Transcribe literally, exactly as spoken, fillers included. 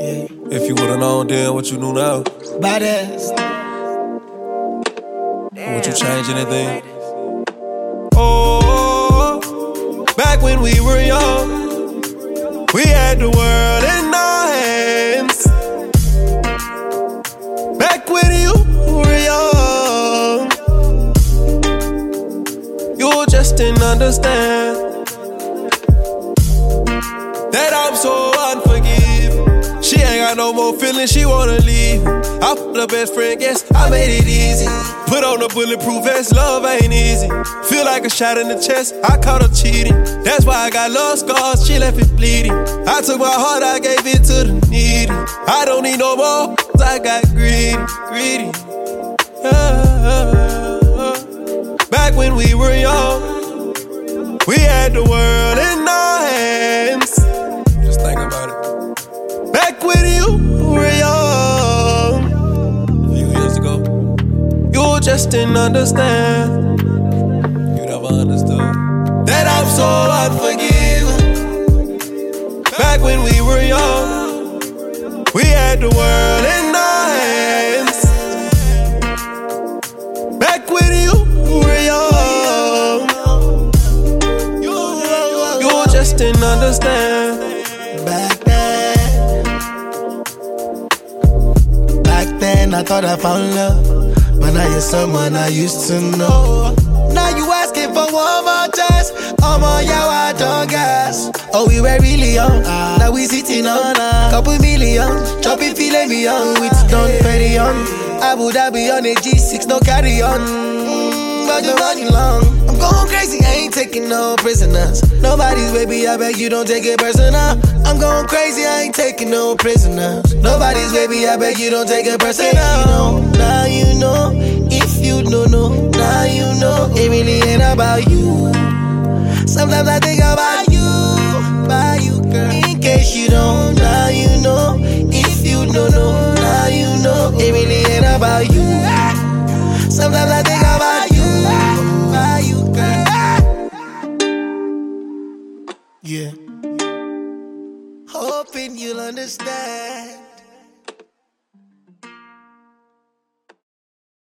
If you would've known then what you knew now, Badass. would you change anything? Oh, back when we were young, we had the world in our hands. Back when you were young, you just didn't understand that I'm so unforgiving. She ain't got no more feelings, she wanna leave. I'm the best friend, guess I made it easy. Put on the bulletproof vest, love ain't easy. Feel like a shot in the chest, I caught her cheating. That's why I got love scars, she left it bleeding. I took my heart, I gave it to the needy. I don't need no more, I got greedy, greedy. Ah, back when we were young, we had the world in our hands. Just think about it. Back when you were young, a few years ago, you just didn't understand. You never understood that I'm so unforgiving. Back when we were young, we had the world in our hands. Back when you were young, you just didn't understand. Back then, back then I thought I found love, but now you're someone I used to know. Now you asking for one more chance. Oh my, yeah, I don't gas. Oh, we were really young. Now we sitting on a couple million, chopping filet mignon with Don Perignon. Abu Dhabi on a G six, no carry on. Mm, but you're running long. I'm going crazy, I ain't taking no prisoners. Nobody's baby, I beg you don't take it personal. I'm going crazy, I ain't taking no prisoners. Nobody's baby, I beg you don't take it personal. Now you know, if you don't know, now you know. It really ain't about you. Sometimes I think about you, about you, girl. In case you don't, now you know. If you don't know, now you know. It really ain't about you. Sometimes I think about you, about you, girl. Yeah. Hoping you'll understand.